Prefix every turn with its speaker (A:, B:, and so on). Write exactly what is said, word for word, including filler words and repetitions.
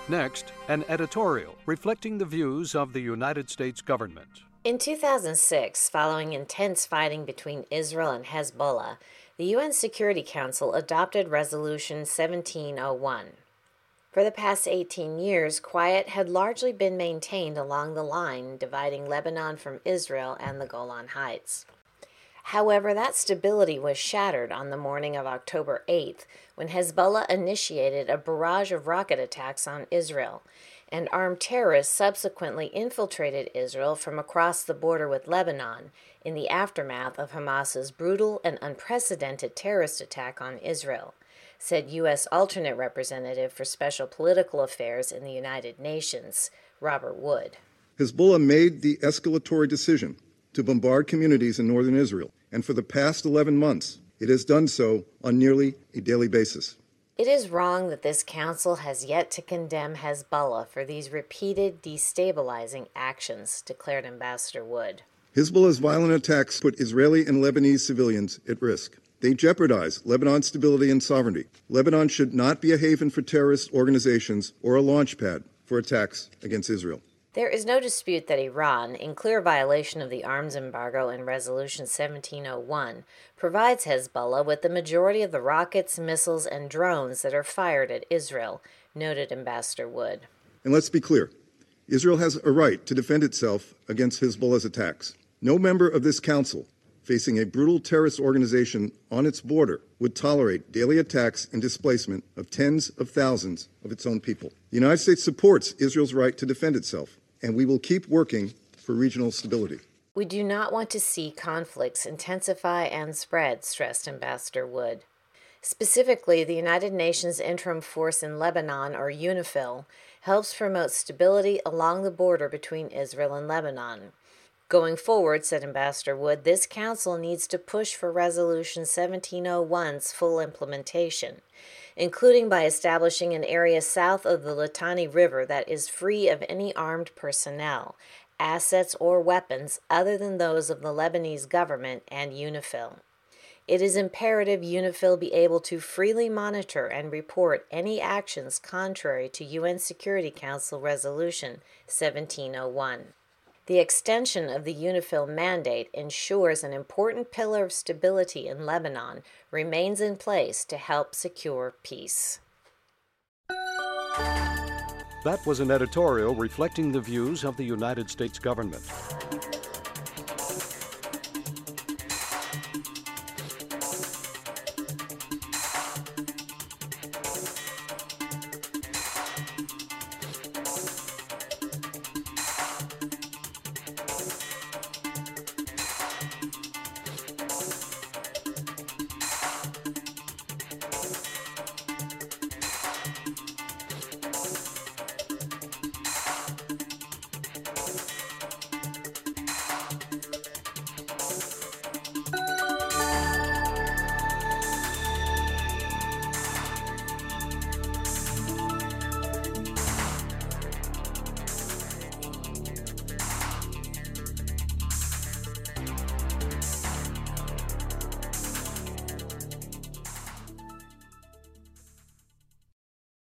A: Next, an editorial reflecting the views of the United States government.
B: In two thousand six, following intense fighting between Israel and Hezbollah, the U N Security Council adopted Resolution seventeen oh one. For the past eighteen years, quiet had largely been maintained along the line dividing Lebanon from Israel and the Golan Heights. However, that stability was shattered on the morning of October eighth when Hezbollah initiated a barrage of rocket attacks on Israel, and armed terrorists subsequently infiltrated Israel from across the border with Lebanon in the aftermath of Hamas's brutal and unprecedented terrorist attack on Israel, said U S alternate representative for special political affairs in the United Nations, Robert Wood.
C: Hezbollah made the escalatory decision to bombard communities in northern Israel, and for the past eleven months, it has done so on nearly a daily basis.
B: It is wrong that this council has yet to condemn Hezbollah for these repeated destabilizing actions, declared Ambassador Wood.
C: Hezbollah's violent attacks put Israeli and Lebanese civilians at risk. They jeopardize Lebanon's stability and sovereignty. Lebanon should not be a haven for terrorist organizations or a launch pad for attacks against Israel.
B: There is no dispute that Iran, in clear violation of the arms embargo in Resolution seventeen oh one, provides Hezbollah with the majority of the rockets, missiles, and drones that are fired at Israel, noted Ambassador Wood.
C: And let's be clear, Israel has a right to defend itself against Hezbollah's attacks. No member of this council facing a brutal terrorist organization on its border would tolerate daily attacks and displacement of tens of thousands of its own people. The United States supports Israel's right to defend itself, and we will keep working for regional stability.
B: We do not want to see conflicts intensify and spread, stressed Ambassador Wood. Specifically, the United Nations Interim Force in Lebanon, or UNIFIL, helps promote stability along the border between Israel and Lebanon. Going forward, said Ambassador Wood, this council needs to push for Resolution seventeen oh one's full implementation, including by establishing an area south of the Litani River that is free of any armed personnel, assets, or weapons other than those of the Lebanese government and UNIFIL. It is imperative UNIFIL be able to freely monitor and report any actions contrary to U N Security Council Resolution seventeen oh one. The extension of the UNIFIL mandate ensures an important pillar of stability in Lebanon remains in place to help secure peace.
A: That was an editorial reflecting the views of the United States government.